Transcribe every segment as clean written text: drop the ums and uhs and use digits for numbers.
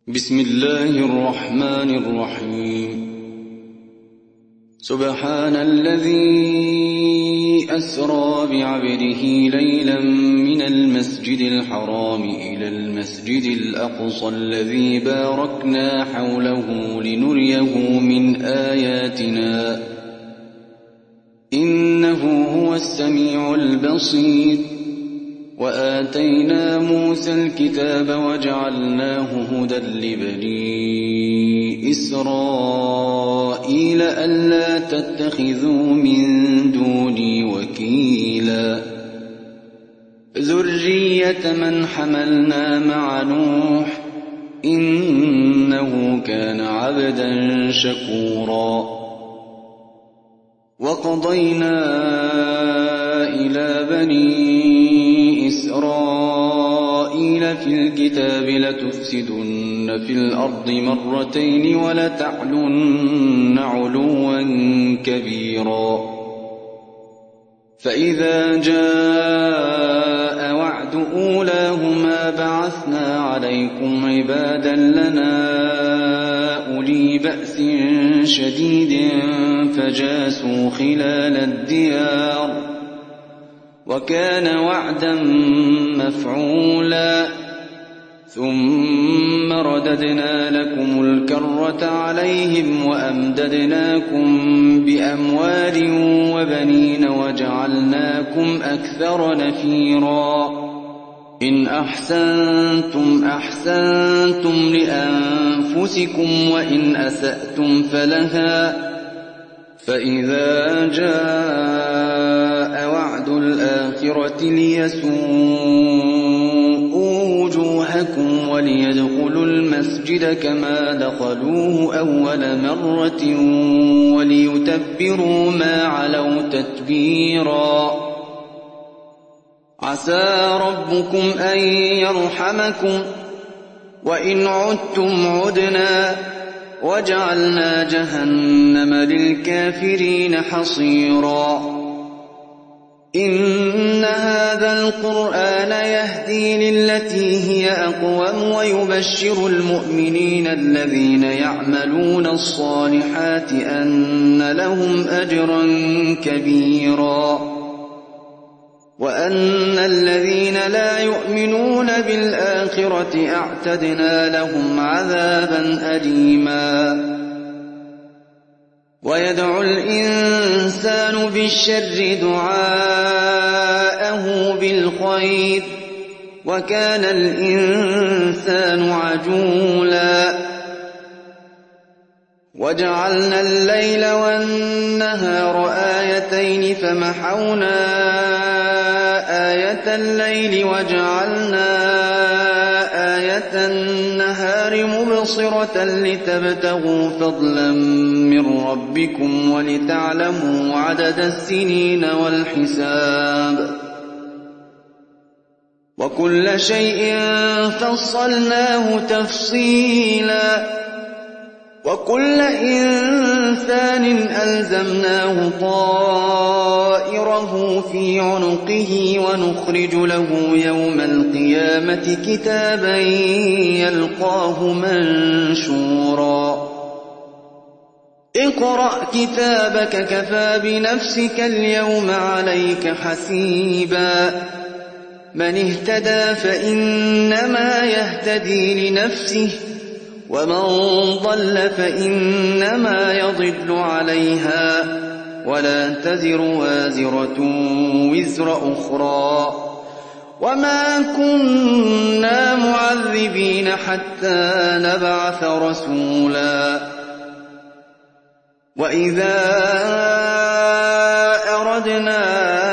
بسم الله الرحمن الرحيم سبحان الذي أسرى بعبده ليلا من المسجد الحرام إلى المسجد الأقصى الذي باركنا حوله لنريه من آياتنا إنه هو السميع البصير وآتينا موسى الكتاب وجعلناه هدى لبني إسرائيل ألا تتخذوا من دوني وكيلا ذرية من حملنا مع نوح إنه كان عبدا شكورا وقضينا إلى بني إسرائيل في الكتاب لتفسدن في الأرض مرتين ولتعلن علوا كبيرا فإذا جاء وعد أولاهما بعثنا عليكم عبادا لنا أولي بأس شديد فجاسوا خلال الديار وكان وعدا مفعولا ثم رددنا لكم الكرة عليهم وأمددناكم بأموال وبنين وجعلناكم أكثر نفيرا إن أحسنتم أحسنتم لأنفسكم وإن أسأتم فلها فإذا جاء وعد الآخرة ليسوءوا وجوهكم وليدخلوا المسجد كما دخلوه أول مرة وليتبروا ما علوا تتبيرا عسى ربكم أن يرحمكم وإن عدتم عدنا وجعلنا جهنم للكافرين حصيرا إن هذا القرآن يهدي للتي هي أقوم ويبشر المؤمنين الذين يعملون الصالحات أن لهم أجرا كبيرا وأن الذين لا يؤمنون بالآخرة أعتدنا لهم عذابا أليما ويدعو الإنسان بالشر دعاءه بالخير وكان الإنسان عجولا وجعلنا الليل والنهار آيتين فمحونا آية الليل وجعلنا آية النهار مبصرة لتبتغوا فضلا من ربكم ولتعلموا عدد السنين والحساب وكل شيء فصلناه تفصيلا وكل إنسان ألزمناه طائره في عنقه ونخرج له يوم القيامة كتابا يلقاه منشورا اقرأ كتابك كفى بنفسك اليوم عليك حسيبا من اهتدى فإنما يهتدي لنفسه ومن ضل فإنما يضل عليها ولا تزر وازرة وزر أخرى وما كنا معذبين حتى نبعث رسولا وإذا أردنا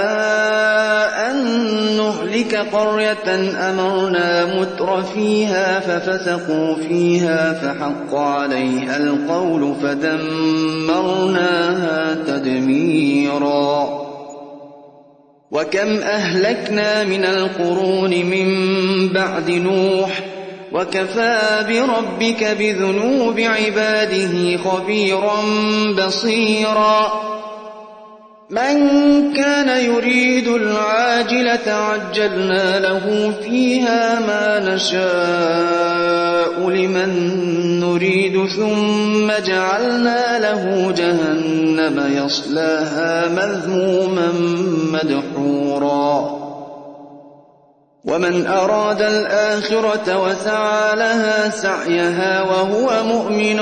قرية أمرنا متر فيها ففسقوا فيها فحق عليها القول فدمرناها تدميرا وكم أهلكنا من القرون من بعد نوح وكفى بربك بذنوب عباده خبيرا بصيرا من كان يريد العاجلة عجلنا له فيها ما نشاء لمن نريد ثم جعلنا له جهنم يصلاها مذموما مدحورا ومن أراد الآخرة وسعى لها سعيها وهو مؤمن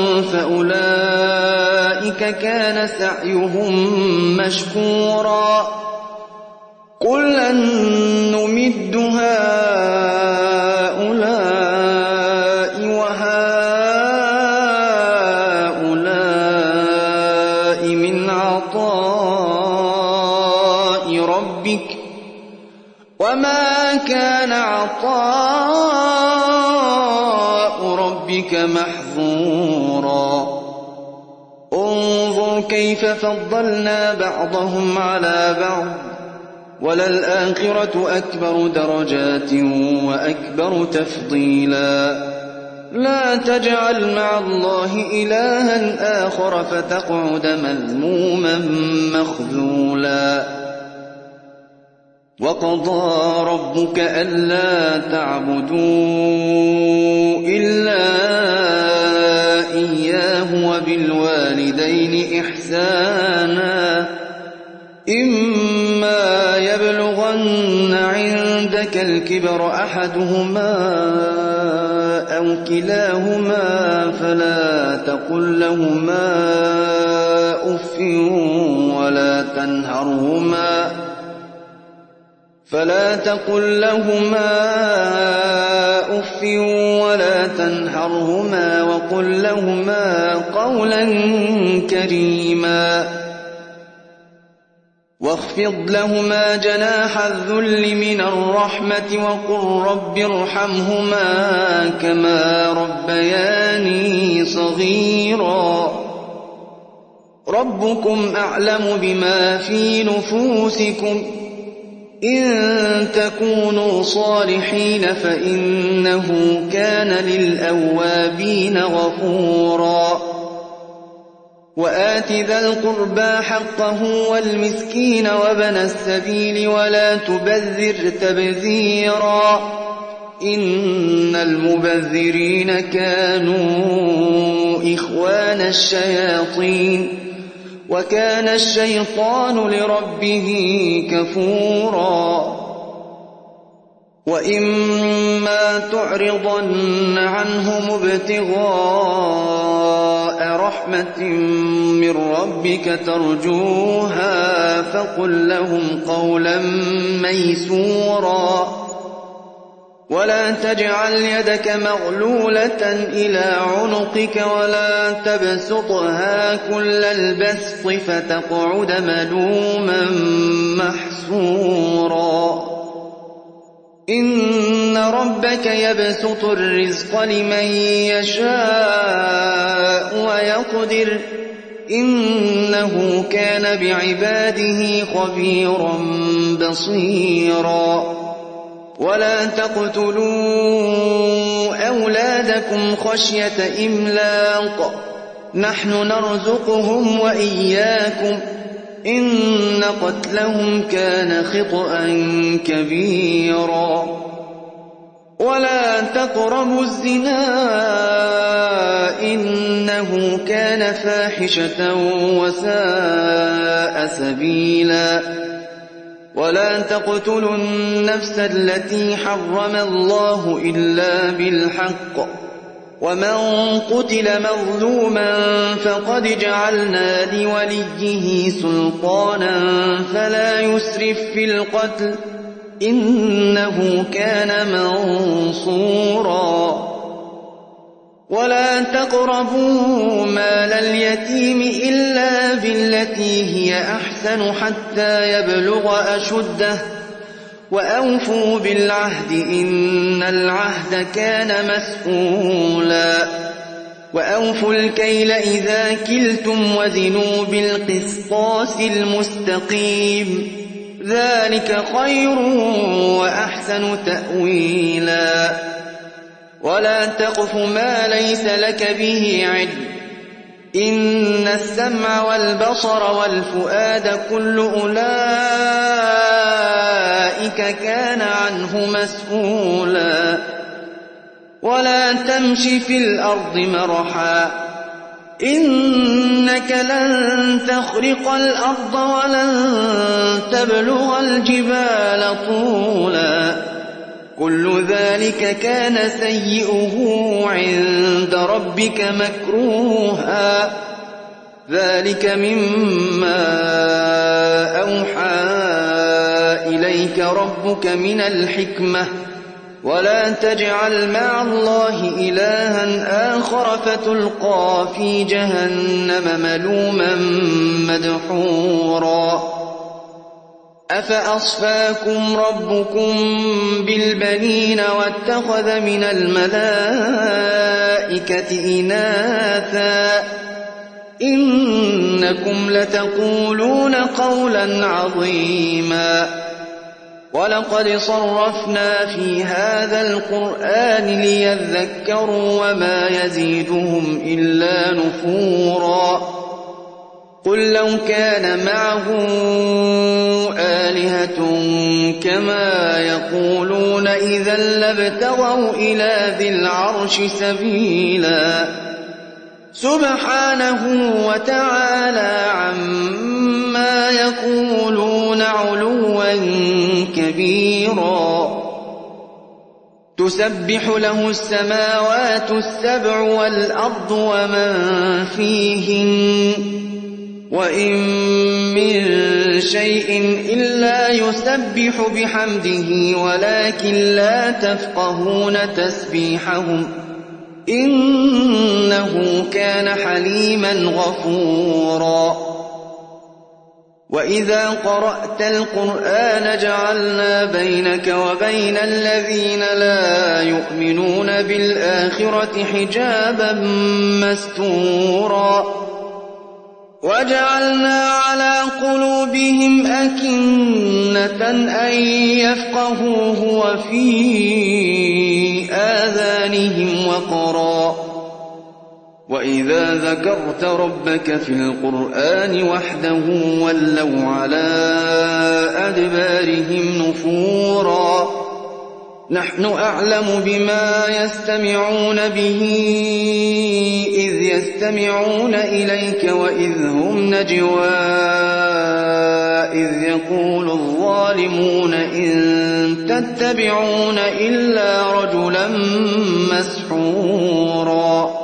فأولئك كان سعيهم مشكورا كلا نمد هؤلاء وهؤلاء من عطاء ربك وما كان عطاء ربك محظورا انظر كيف فضلنا بعضهم على بعض وللآخرة أكبر درجات وأكبر تفضيلا لا تجعل مع الله إلها آخر فتقعد مذموما مخذولا وقضى ربك ألا تعبدوا إلا إياه وبالوالدين إحسانا إما يبلغن عندك الكبر أحدهما أو كلاهما فلا تقل لهما أف ولا تنهرهما وقل لهما قولا كريما واخفض لهما جناح الذل من الرحمة وقل رب ارحمهما كما ربياني صغيرا ربكم أعلم بما في نفوسكم إن تكونوا صالحين فإنه كان للأوابين غفورا وآت ذا القربى حقه والمسكين وابن السبيل ولا تبذر تبذيرا إن المبذرين كانوا إخوان الشياطين وكان الشيطان لربه كفورا وإما تعرضن عنهم ابتغاء رحمة من ربك ترجوها فقل لهم قولا ميسورا ولا تجعل يدك مغلولة إلى عنقك ولا تبسطها كل البسط فتقعد ملوما محسورا إن ربك يبسط الرزق لمن يشاء ويقدر إنه كان بعباده خبيرا بصيرا ولا تقتلوا أولادكم خشية إملاق نحن نرزقهم وإياكم إن قتلهم كان خطأ كبيرا ولا تقربوا الزنا إنه كان فاحشة وساء سبيلا ولا تقتلوا النفس التي حرم الله إلا بالحق ومن قتل مظلوما فقد جعلنا لوليه سلطانا فلا يسرف في القتل إنه كان منصورا ولا تقربوا مال اليتيم إلا بالتي هي أحسن حتى يبلغ أشده وأوفوا بالعهد إن العهد كان مسؤولا وأوفوا الكيل إذا كلتم وزنوا بالقسطاس المستقيم ذلك خير وأحسن تأويلا ولا تقف ما ليس لك به علم إن السمع والبصر والفؤاد كل أولئك كان عنه مسؤولا ولا تمش في الأرض مرحا إنك لن تخرق الأرض ولن تبلغ الجبال طولا كل ذلك كان سيئه عند ربك مكروها ذلك مما أوحى إليك ربك من الحكمة ولا تجعل مع الله إلها آخر فتلقى في جهنم ملوما مدحورا أفأصفاكم ربكم بالبنين واتخذ من الملائكة إناثا إنكم لتقولون قولا عظيما ولقد صرفنا في هذا القرآن ليذكروا وما يزيدهم إلا نفورا قل لو كان معه آلهة كما يقولون إذا لابتغوا إلى ذي العرش سبيلا سبحانه وتعالى عما يقولون علوا كبيرا تسبح له السماوات السبع والأرض ومن فيهن وإن من شيء إلا يسبح بحمده ولكن لا تفقهون تسبيحهم إنه كان حليما غفورا وإذا قرأت القرآن جعلنا بينك وبين الذين لا يؤمنون بالآخرة حجابا مستورا وجعلنا على قلوبهم أكنة أن يفقهوه وفي آذانهم وقرا وإذا ذكرت ربك في القرآن وحده ولوا على أدبارهم نفورا نحن أعلم بما يستمعون به إذ يستمعون إليك وإذ هم نجوى إذ يقول الظالمون إن تتبعون إلا رجلا مسحورا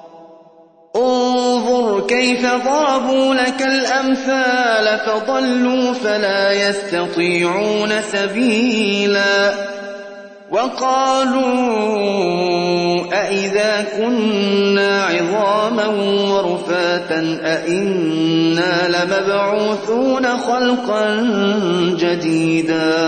انظر كيف ضربوا لك الأمثال فضلوا فلا يستطيعون سبيلا وقالوا أئذا كنا عظاما ورفاتا أئنا لمبعوثون خلقا جديدا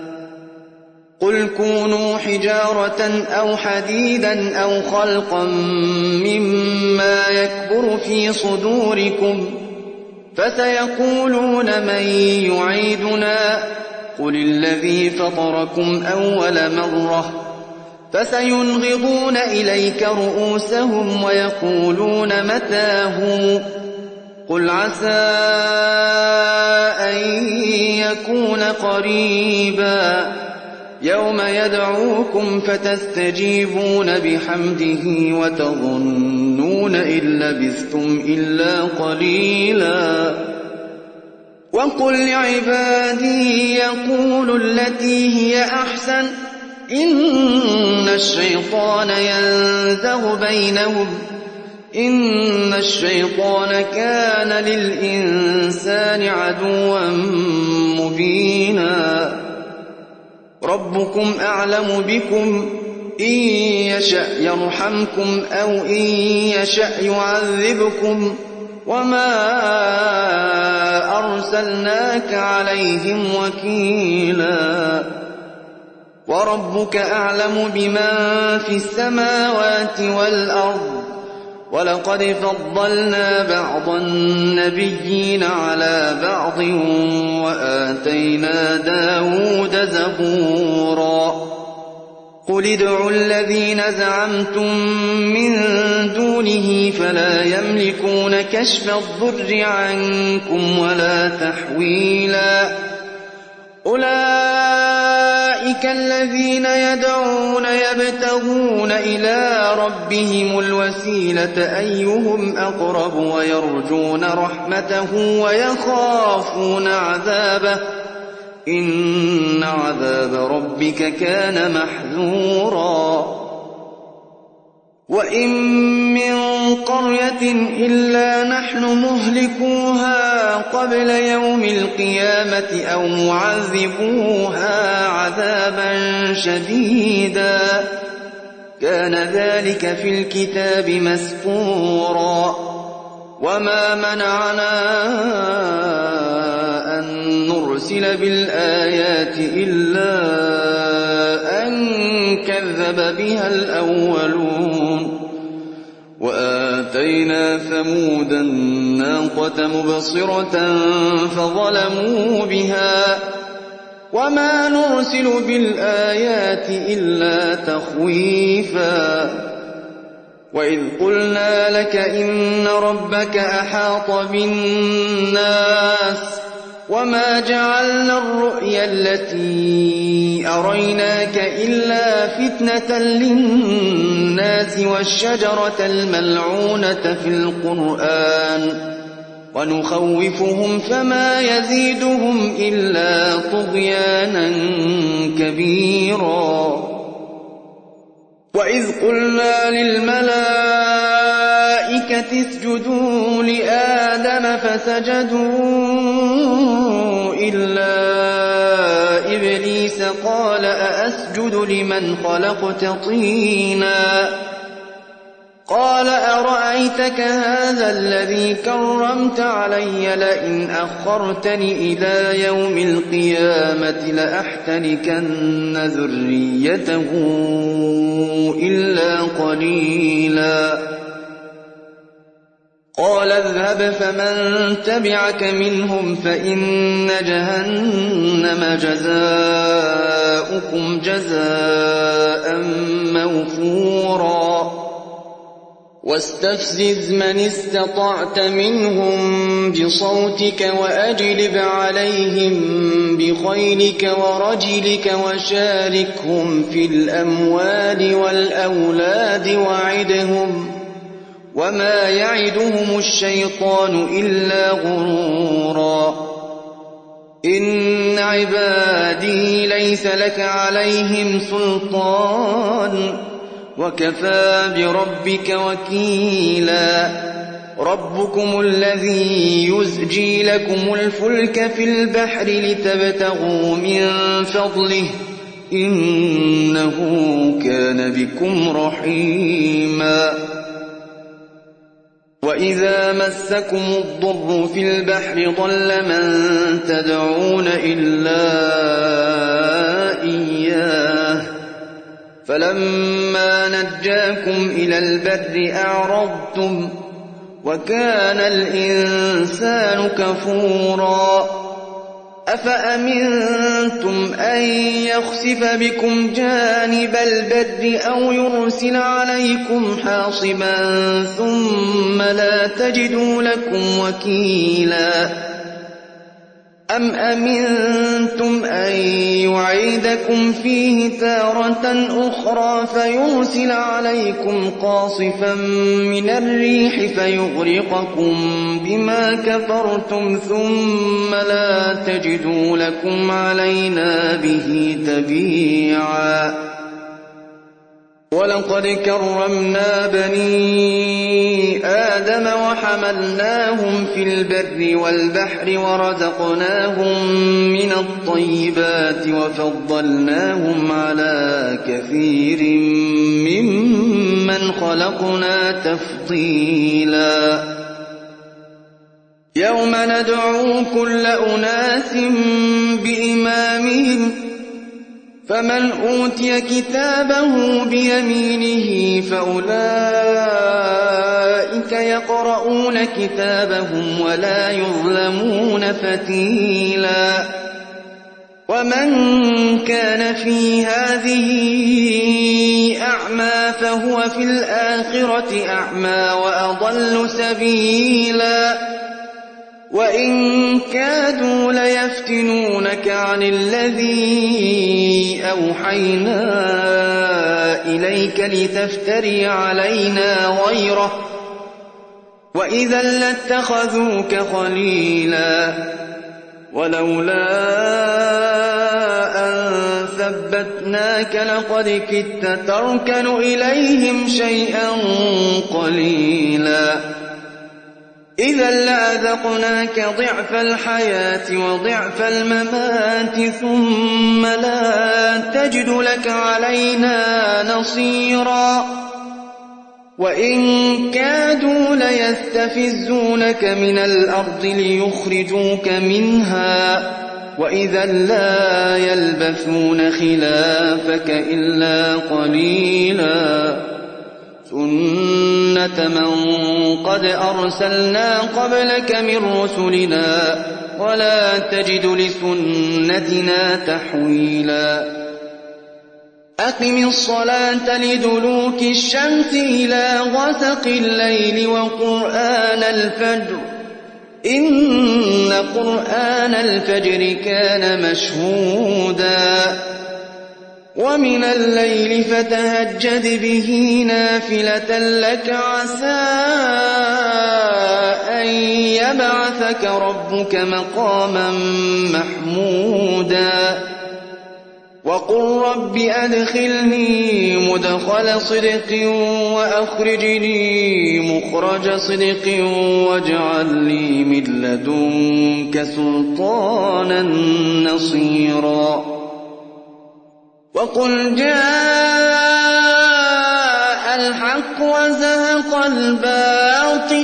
قل كونوا حجارة أو حديدا أو خلقا مما يكبر في صدوركم فسيقولون من يعيدنا قل الذي فطركم أول مرة فسينغضون إليك رؤوسهم ويقولون متى هو قل عسى أن يكون قريبا يوم يدعوكم فتستجيبون بحمده وتظنون إن لبثتم إلا قليلا وقل لعبادي يقولوا التي هي أحسن إن الشيطان ينزغ بينهم إن الشيطان كان للإنسان عدوا مبينا ربكم أعلم بكم إن يشأ يرحمكم أو إن يشأ يعذبكم وما أرسلناك عليهم وكيلا وربك أعلم بمن في السماوات والأرض ولقد فضلنا بعض النبيين على بعض وآتينا داود زبورا قل ادعوا الذين زعمتم من دونه فلا يملكون كشف الضر عنكم ولا تحويلا أولئك أولئك الذين يدعون يبتغون إلى ربهم الوسيلة أيهم أقرب ويرجون رحمته ويخافون عذابه إن عذاب ربك كان محذورا وإن من قرية إلا نحن مهلكوها قبل يوم القيامة أو معذبوها عذابا شديدا كان ذلك في الكتاب مسطورا وما منعنا أن نرسل بالآيات إلا أن كذب بها الأولون وآتينا ثمود الناقة مبصرة فظلموا بها وما نرسل بالآيات إلا تخويفا وإذ قلنا لك إن ربك أحاط بالناس وما جعلنا الرؤيا التي أريناك إلا فتنة للناس والشجرة الملعونة في القرآن ونخوفهم فما يزيدهم إلا طغيانا كبيرا وإذ قلنا للملائكة اسجدوا لآدم فسجدوا إلا إبليس قال أأسجد لمن خلقت طينا قال أرأيتك هذا الذي كرمت علي لئن أخرتني إلى يوم القيامة لأحتنكن ذريته إلا قليلا قال اذهب فمن تبعك منهم فإن جهنم جزاؤكم جزاء موفورا واستفزز من استطعت منهم بصوتك وأجلب عليهم بخيلك ورجلك وشاركهم في الأموال والأولاد وعدهم وما يعدهم الشيطان إلا غرورا إن عبادي ليس لك عليهم سلطان وكفى بربك وكيلا ربكم الذي يزجي لكم الفلك في البحر لتبتغوا من فضله إنه كان بكم رحيما وإذا مسكم الضر في البحر ضل من تدعون إلا إياه فلما نجاكم إلى البر أعرضتم وكان الإنسان كفورا أفأمنتم أن يخسف بكم جانب البر أو يرسل عليكم حاصبا ثم لا تجدوا لكم وكيلا أم أمنتم أن يعيدكم فيه تارة أخرى فيرسل عليكم قاصفا من الريح فيغرقكم بما كفرتم ثم لا تجدوا لكم علينا به تبيعا ولقد كرمنا بني آدم وحملناهم في البر والبحر ورزقناهم من الطيبات وفضلناهم على كثير ممن خلقنا تفضيلا يوم ندعو كل أناس بإمامهم فمن أوتي كتابه بيمينه فأولئك يقرؤون كتابهم ولا يظلمون فتيلا ومن كان في هذه أعمى فهو في الآخرة أعمى وأضل سبيلا وإن كادوا ليفتنونك عن الذي أوحينا إليك لتفتري علينا غيره وإذا لاتخذوك خليلا ولولا أن ثبتناك لقد كدت تركن إليهم شيئا قليلا إذا لأذقناك ضعف الحياة وضعف الممات ثم لا تجد لك علينا نصيرا وإن كادوا ليستفزونك من الأرض ليخرجوك منها وإذا لا يلبثون خلافك إلا قليلا سنة من قد أرسلنا قبلك من رسلنا ولا تجد لسنتنا تحويلا أقم الصلاة لدلوك الشمس إلى غسق الليل وقرآن الفجر إن قرآن الفجر كان مشهودا ومن الليل فتهجد به نافلة لك عسى أن يبعثك ربك مقاما محمودا وقل رب أدخلني مدخل صدق وأخرجني مخرج صدق واجعل لي من لدنك سلطانا نصيرا وقل جاء الحق وزهق الباطل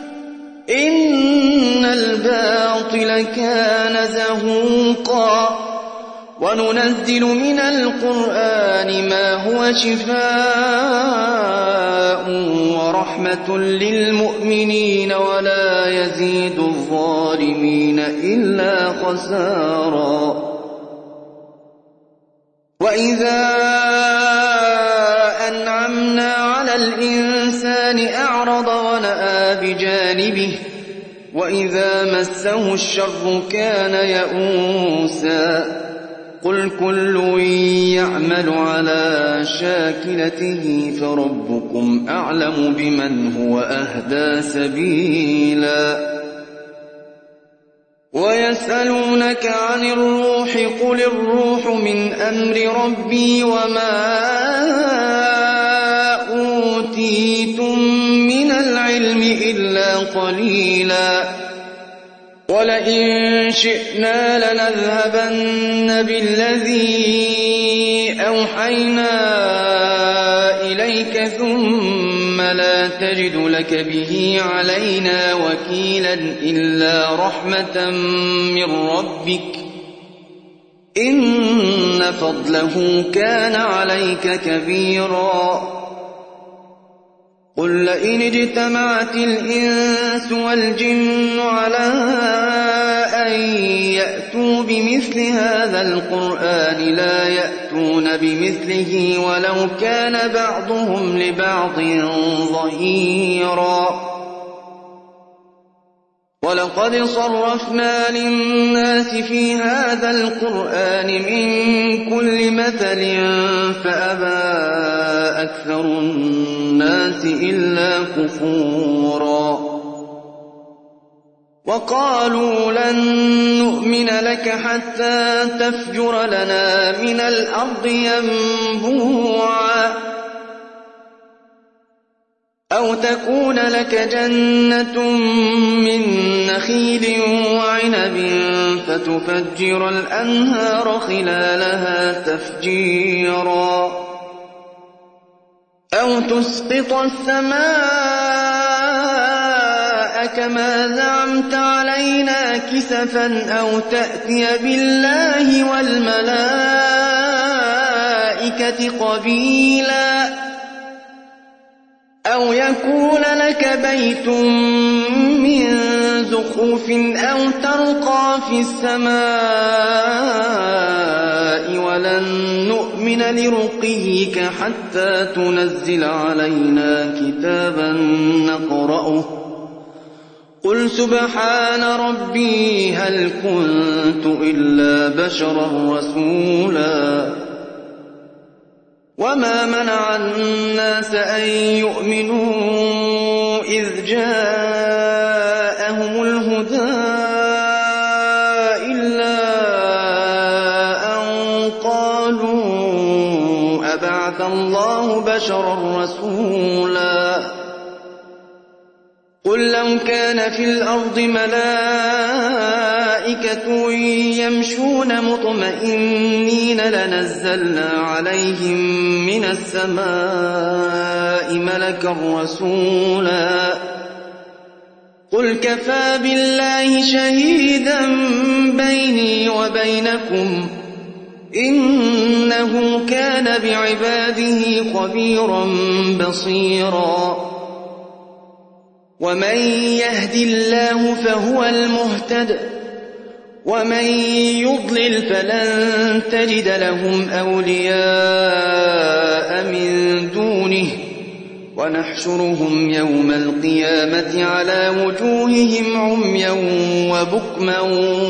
إن الباطل كان زهوقا وننزل من القرآن ما هو شفاء ورحمة للمؤمنين ولا يزيد الظالمين إلا خسارا وإذا أنعمنا على الإنسان أعرض ونأى بجانبه وإذا مسه الشر كان يئوسا قل كل يعمل على شاكلته فربكم أعلم بمن هو أهدى سبيلا ويسألونك عن الروح قل الروح من أمر ربي وما أوتيتم من العلم إلا قليلا ولئن شئنا لنذهبن بالذي أوحينا إليك ثم لا تجد لك به علينا وكيلا إلا رحمة من ربك إن فضله كان عليك كبيرا قل لئن اجتمعت الإنس والجن على أن يأتوا بمثل هذا القرآن لا يأتون بمثله ولو كان بعضهم لبعض ظهيرا ولقد صرفنا للناس في هذا القرآن من كل مثل فأبى أكثر الناس إلا كفورا وقالوا لن نؤمن لك حتى تفجر لنا من الأرض ينبوعا أو تكون لك جنة من نخيل وعنب فتفجر الأنهار خلالها تفجيرا أو تسقط السماء كما زعمت علينا كسفا أو تأتي بالله والملائكة قبيلا أو يكون لك بيت من زخرف أو ترقى في السماء ولن نؤمن لرقيك حتى تنزل علينا كتابا نقرأه قل سبحان ربي هل كنت إلا بشرا رسولا وما منع الناس أن يؤمنوا إذ جاءهم الهدى إلا أن قالوا أبعث الله بشرا رسولا قل لو كان في الأرض ملائكة يمشون مطمئنين لنزلنا عليهم من السماء ملكا رسولا قل كفى بالله شهيدا بيني وبينكم إنه كان بعباده خبيرا بصيرا ومن يهد الله فهو المهتد ومن يضلل فلن تجد لهم أولياء من دونه ونحشرهم يوم القيامة على وجوههم عميا وبكما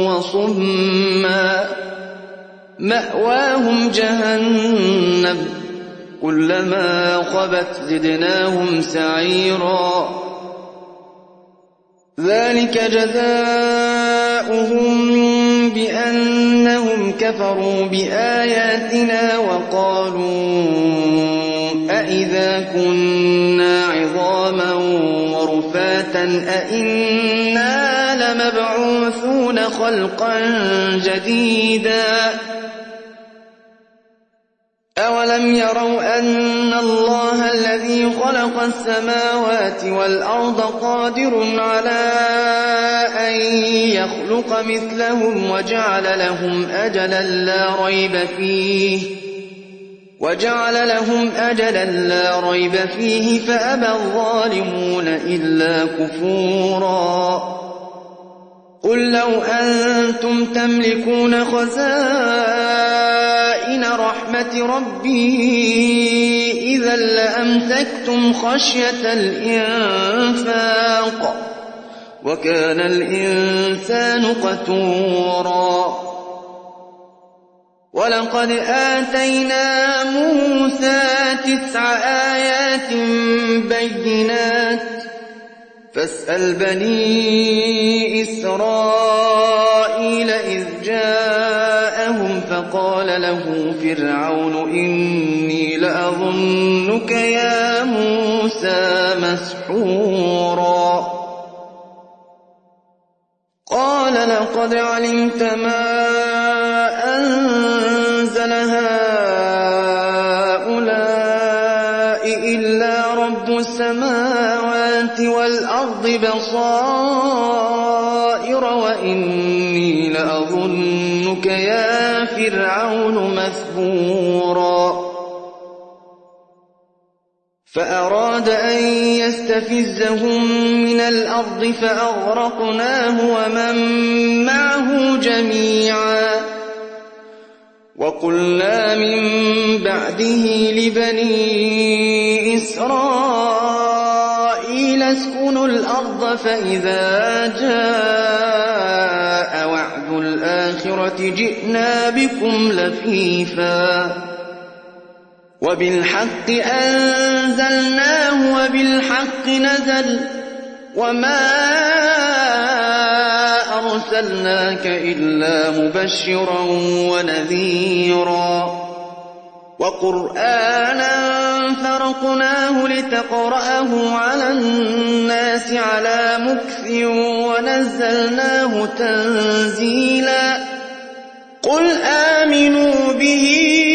وصما مأواهم جهنم كلما خبت زدناهم سعيرا ذلك جزاؤهم بأنهم كفروا بآياتنا وقالوا أئذا كنا عظاما ورفاتا أئنا لمبعوثون خلقا جديدا أولم يروا أن الله الذي خلق السماوات والأرض قادر على أن يخلق مثلهم وجعل لهم أجلا لا ريب فيه فأبى الظالمون إلا كفورا قل لو أنتم تملكون خزائن رحمة ربي إذا لأمسكتم خشية الإنفاق وكان الإنسان قتورا ولقد آتينا موسى 9 آيات بينات فاسأل بني إسرائيل إذ جاءهم فقال له فرعون إني لأظنك يا موسى مسحورا قال لقد علمت ما أنزل هؤلاء إلا رب السماوات والأرض بصائر وإني لأظنك يا فرعون مثبورا فأراد أن يستفزهم من الأرض فأغرقناه ومن معه جميعا وقلنا من بعده لبني إسرائيل اسكنوا الأرض فإذا جاء وعد الآخرة جئنا بكم لفيفا وبالحق أنزلناه وبالحق نزل وما أرسلناك إلا مبشرا ونذيرا وقرآنا فرقناه لتقرأه على الناس على مكث ونزلناه تنزيلا قل آمنوا به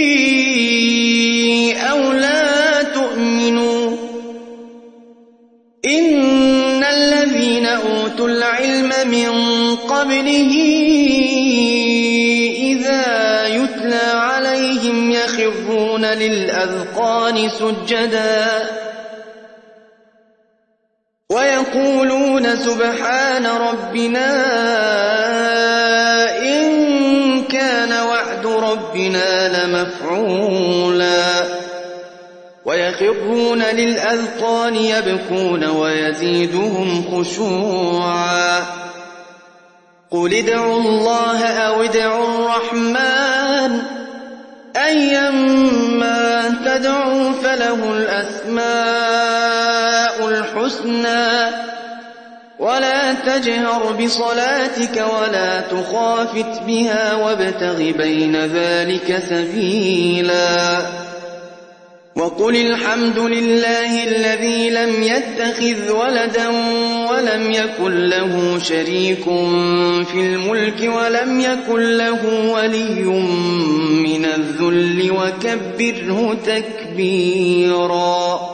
أو لا تؤمنوا إن الذين أوتوا العلم من قبله إذا يتلى عليهم يخرون للأذقان سجدا ويقولون سبحان ربنا إن كان وعد ربنا لمفعولا ويخرون للأذقان يبكون ويزيدهم خشوعا قل ادعوا الله أو ادعوا الرحمن أيما تدعوا فله الأسماء الحسنى ولا تجهر بصلاتك ولا تخافت بها وابتغ بين ذلك سبيلا وقل الحمد لله الذي لم يتخذ ولدا ولم يكن له شريك في الملك ولم يكن له ولي من الذل وكبره تكبيرا